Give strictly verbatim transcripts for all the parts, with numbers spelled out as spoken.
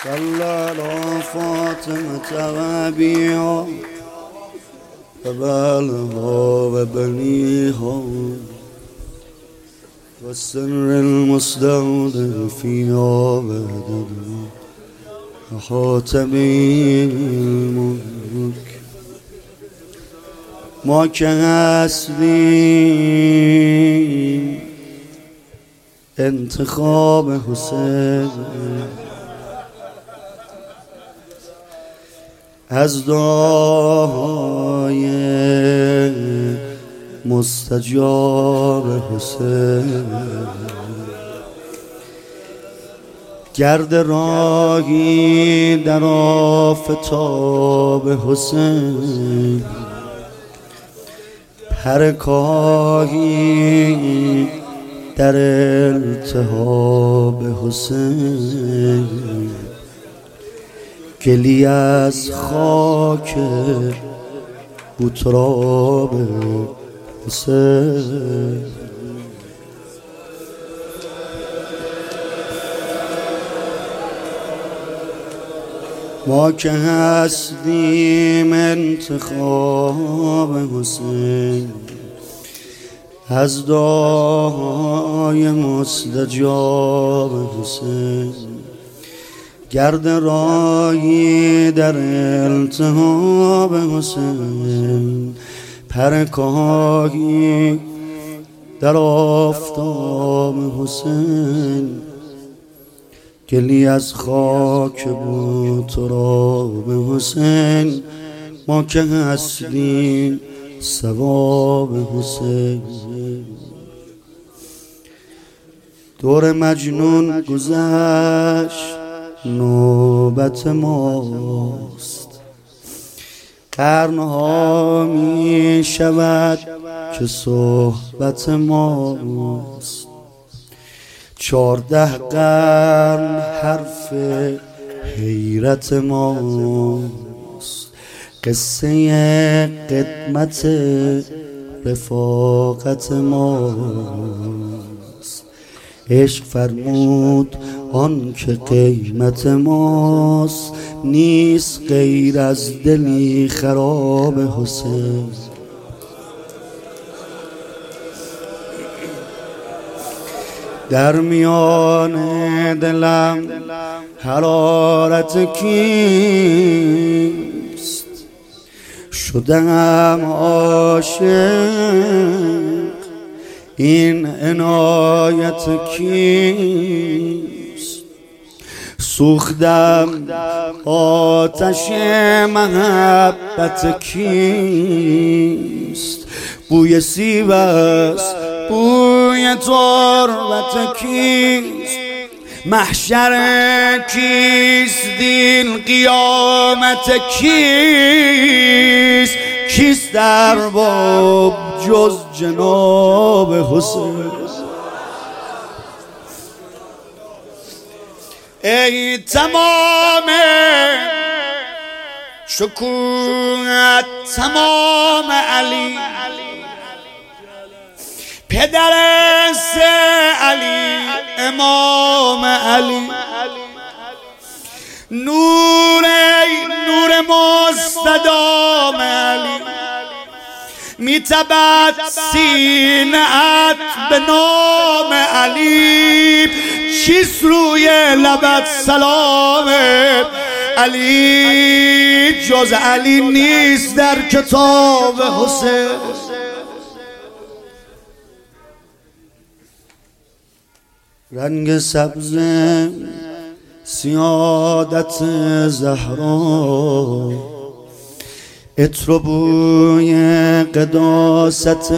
صلى على فاطمة وأبيها وبالها وبنيها والسر المستودع فيها وهددها وخاتمي الملك ما که هستیم انتخاب حسین از دعای مستجاب حسین گرد راهی در آفتاب حسین پر کاهی در التهاب حسین گلی از خاک بوتراب حسین ما که هستیم انتخاب حسین از دعای مستجاب حسین گرد راهی در التهاب حسین پر کاهی در آفتاب حسین گلی از خاک بود تراب حسین ما که هستیم ثواب حسین دور مجنون گذشت نوبت ماست قرنها می شود که صحبت ماست چارده قرن حرف حیرت ماست قصه قدمت رفاقت ماست عشق فرمود آن که قیمت ماست نیست غیر از دلی خراب حسین در میان دلم حرارت کیست شدم عاشق این عنایت کیست سوختم آتش محبت کیست بوی سیب است بوی تربت کیست محشر کیست دین قیامت کیست کیست در باب جز جناب حسین ای تمام شکوهت تمام علی پدر سه علی امام علی نور نور مستدام علی میتبد سینه‌ات به نام علی چیست روی لبت سلام علی جز علی نیست در کتاب حسین رنگ سبز سیادت زهرا عطر و بوی قداست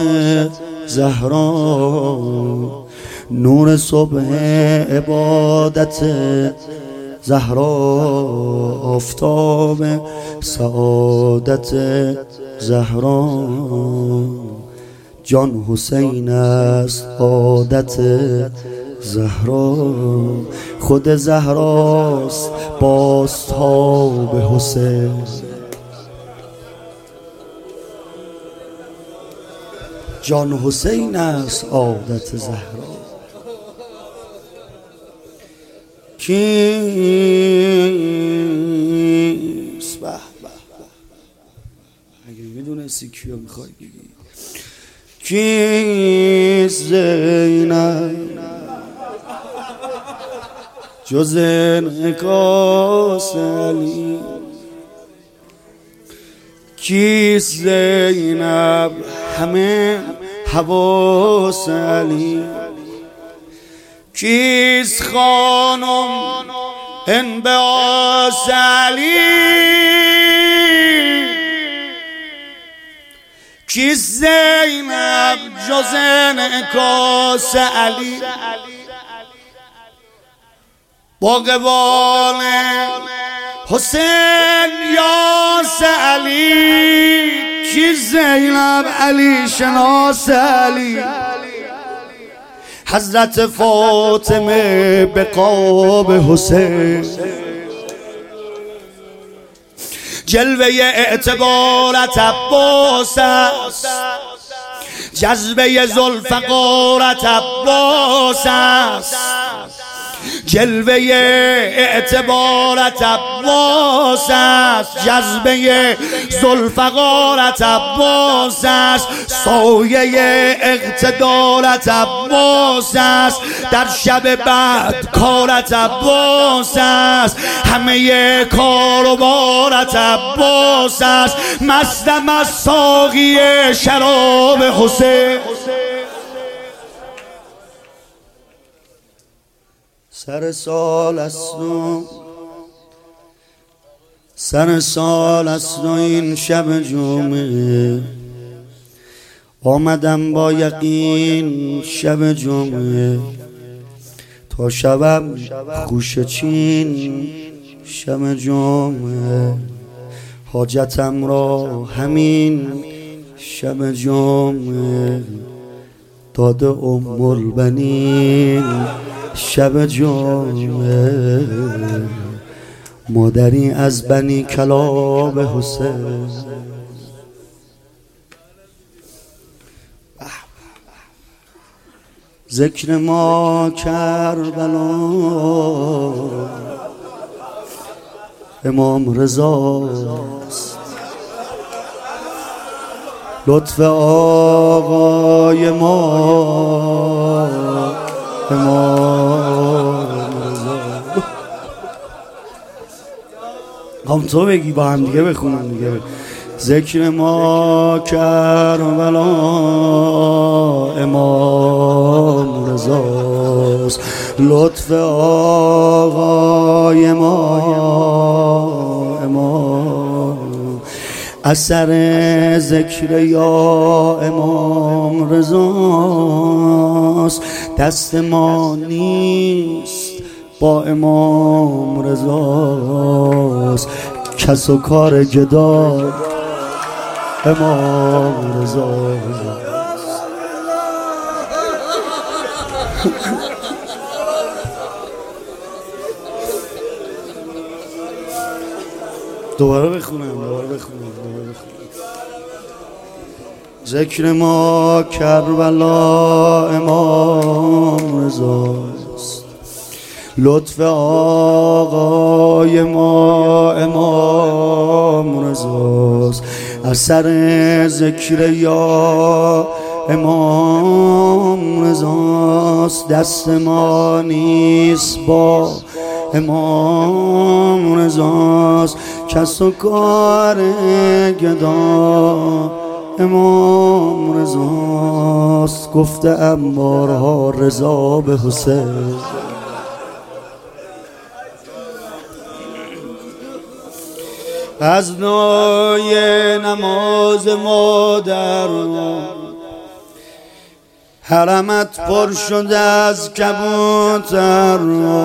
زهرا نور صبح عبادت زهرا آفتاب سعادت زهرا جان حسین است عادت زهرا خود زهراست بازتاب حسین جان حسین است عادت زهرا کی میدونستی کیو میخوای بگی. کیست زینب جز انعکاس علی؟ کیست زینب همه حواس علی؟ کیست خانم انبعاث علی؟ کیست زینب جز انعکاس علی؟ باغبان حسین یاس علی، کیست زینب علی شناس علی؟ حضرت فاطمه به قاب حسین، جلوه اعتبارت عباس است، جذبه ذوالفقارت عباس است، جلوه اعتبارت عباس است، جذبه ذوالفقارت عباس است، سایه اقتدارت عباس است، در شب بعد کارت عباس است، همه کاروبارت عباس است، مستم از ساقی شراب حسین. سر سال است و سر سال است و این شب جمعه، آمدم با یقین شب جمعه، تا شبم خوش چین شب جمعه، حاجتم را همین شب جمعه، داده ام البنین شب جمعه، مادری از بنی کلاب حسین. ذکر ما کربلا امام رضاست، لطف آقای ما امام رضا. هم تو بگی با هم دیگه بخونم دیگه. ذکر ما کربلا امام رضاست، لطف آقای ما امام، اثر ذکر یا امام رضاست، دست ما نیست با امام رضاست، کس و کار گدا امام رضاست. دوباره بخونم دوباره بخونم دوباره بخونم. ذکر ما کربلا امام رضاست، لطف آقای ما امام رضاست، اثر ذکر یا امام رضاست، دست ما نیست با امام رضاست، کس و کار گدا امام رضاست، گفته ام بارها رضا به حسین. از نای نماز مادر حرمت پر شده از کبوتر،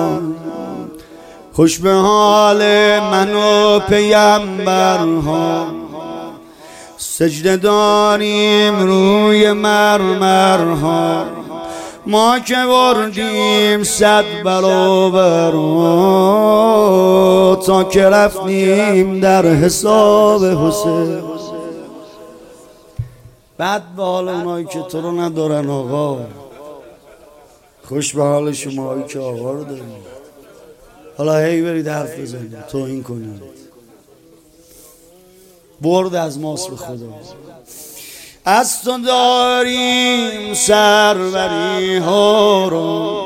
خوش به حال من و پیمبرها، سجده داریم روی مرمرها، ما که بردیم صد برابر تا که رفتیم در حساب حسین. بعد به حال اونایی که تو رو ندارن آقا، خوش به حال شمایی که آقا رو داریم. حالا هی برید حرف بزنید توهین کنید. برد از ماست به خدا. از تو داریم سروری ها رو،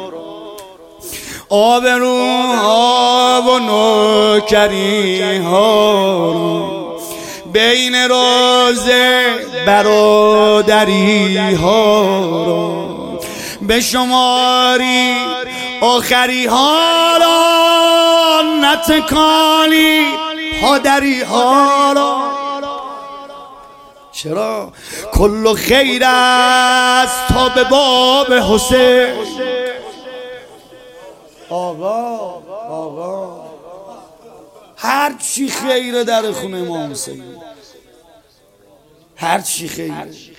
آبروها و نوکری ها رو، بین روزه برادری ها رو به شماری آخری ها را، نتکانی پادری ها را. چرا؟ کل خیر است تا به باب حسین. آقا آقا هر چی خیره در خونه امام حسین، هر چی خیره.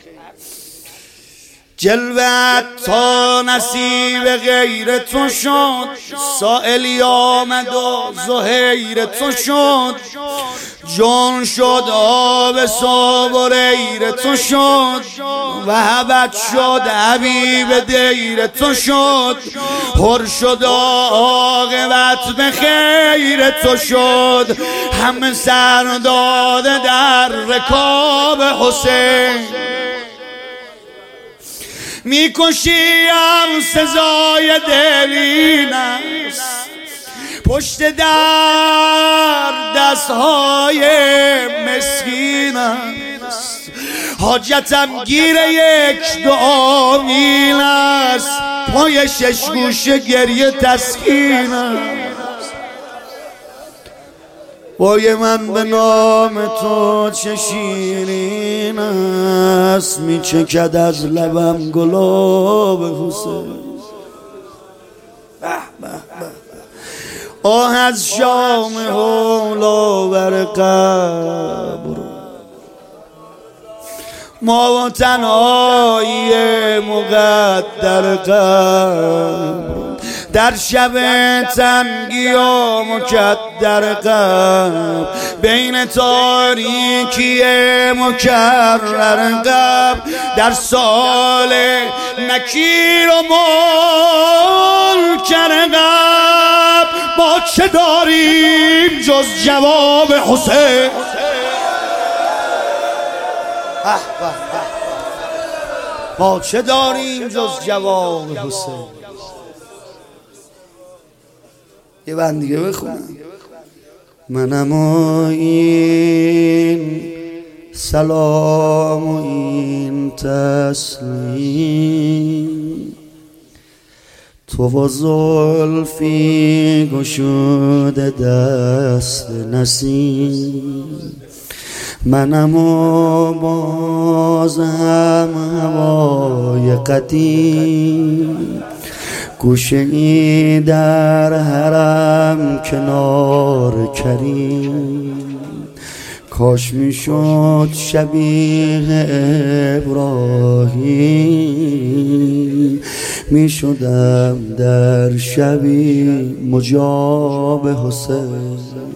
جلوت تا نصیب غیر تو شد، سائلی آمد و زهیر تو شد، جون شد آب صابریر تو شد، وهبت شد حبیب دیر تو شد، پر شد عاقبت به خیر تو شد، همه سر داده در رکاب حسین. میکشیم سزای دلین است، پشت در دستهای مسکین است، حاجتم گیر یک دعا میل است، پای شش گوشه گریه تسکین است. وای من به نام تو چه شیرین است، میچکد از لبم گلاب حسین. به به به آه از شام حولا بر قبر، ما و تنهایی مقدر قبر، در شب تنگی و مکدر قبر، بین تاریکی مکرر قبر، در سال نکیر و منکر قبر، ما چه داریم جز جواب حسین. ما چه داریم جز جواب حسین. یه بند دیگه بخونم. منم این سلام و این تسلیم، تو و زلفی گشوده دست نسیم، منم و بازم هوای قدیم، گوشه ای در حرم کنار کریم، کاش میشد شبیه ابراهیم، میشدم در شبی مجاب حسین.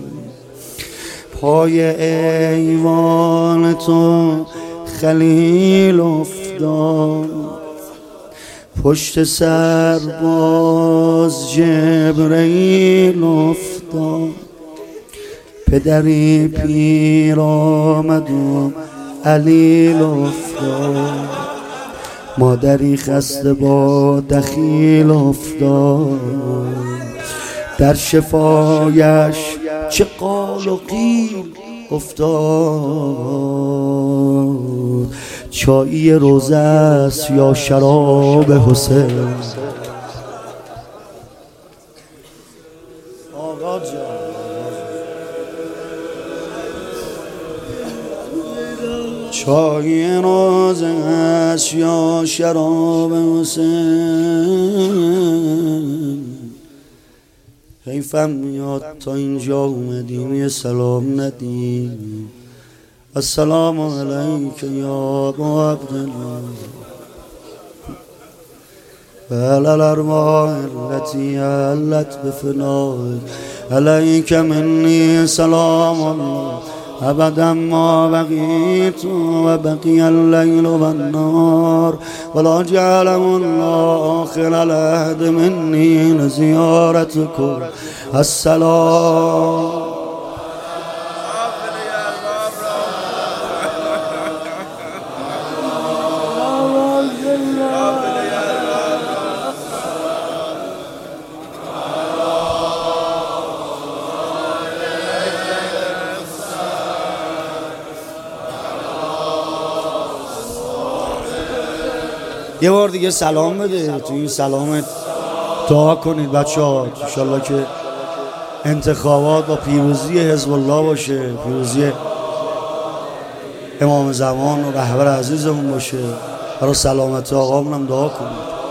پای ایوان تو خلیل افتاد، پشت سر باز جبرئیل افتاد، پدری پیر آمد و علیل افتاد، مادری خسته با دخیل افتاد، در شفایش چه قال و قیل افتاد، چایی روزه است یا شراب حسین. آقا جان چایی روزه است یا شراب حسین. حیفم میاد تا اینجا اومدیم یه سلام ندیم. السلام علیک یا ابا عبدالله و علی الارواح التي علت بفنائك، علیک منی سلام الله ابدا ما بقیت و بقی اللیل و النهار، ولا جعله الله آخر العهد منی لزیارتکم. السلام یه بار دیگه سلام بده، توی این سلامت دعا کنید بچه ها انشالله که انتخابات با پیروزی حزب الله باشه، پیروزی امام زمان و رهبر عزیزمون باشه. برای سلامت آقامون هم دعا کنید.